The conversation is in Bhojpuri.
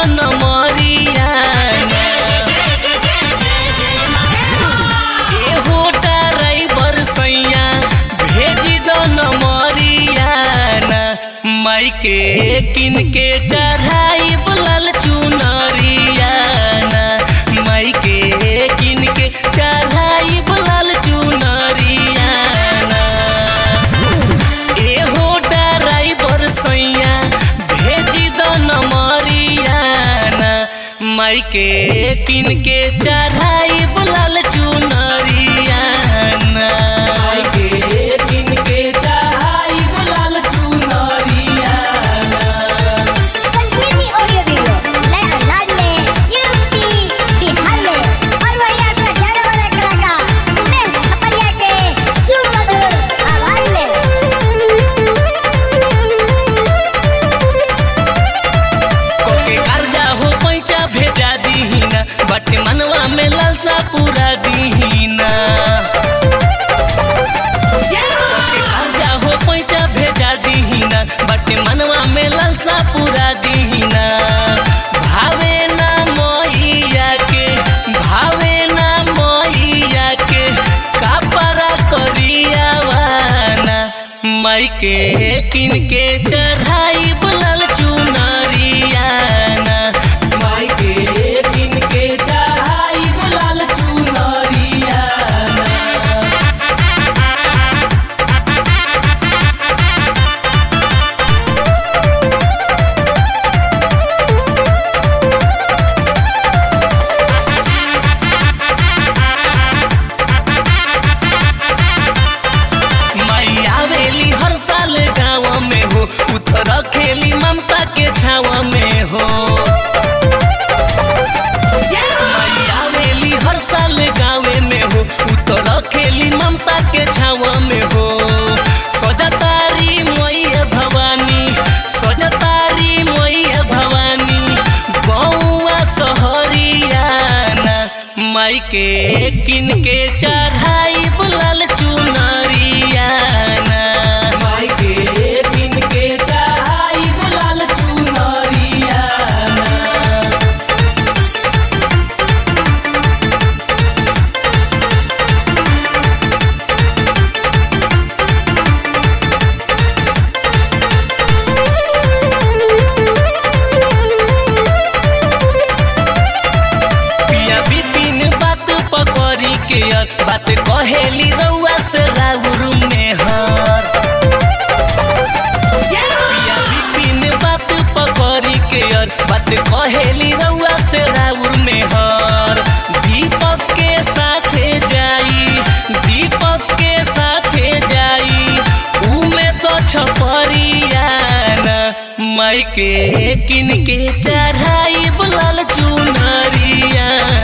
नमरियाना एहो ड्राइवर सैया भेजी दो नमरियाना माई के किन के चढ़ाई बुलाल चुनरियाना माई के किन के चढ़ाई बुलाल चुनरियाना एहो ड्राइवर सैया भेजी दो नमरियाना माई के किन के चढ़ाई बुलाल चुनरियाना माई के किन के चढ़ाई बुलाल चुनरियाना। संजीवनी ऑडियो वीडियो नए अंदाज में यूपी बिहार में और वही आपका जाने वाला कलाकार उमेश छपरिया के सुमधुर आवाज में। कोके कर्जा हो पैसा भेजा दीना बाटे मनवा में लालसा पूरा दीना कर्जा हो पैसा भेजा दीना बाटे मनवा में लालसा पूरा दीना भावे ना मैया के भावे ना मैया के कापरा करियावाना माई के किन के चढ़ाई बुलाल चुनरियाना माई के किन के चढ़ाई बुलाल चुनरियाना। माई आवेली हर साल गाँव में हो उतर खेली ममता के छाव में हो माई आवेली हर साल गाँव में हो उतर खेली ममता के छाव में हो सजतारी मैया भवानी सजतारी मैया भवानी गौआ सहरियाना माई के किन के चढ़ाई बुलाल चुनरियाना माई के किन के चढ़ाई बुलाल चुनरियाना। पिया बिपिन बात पकड़ी के यार बात कहेली रउआ से राउर में हर पिया बिपिन बात पकड़ी के यार बात कहेली रउआ से राउर में हर दीपक के साथे जाई दीपक के साथे जाई उमे सो छपरियाना माई के किन के चढ़ाई बुलाल चुनरियाना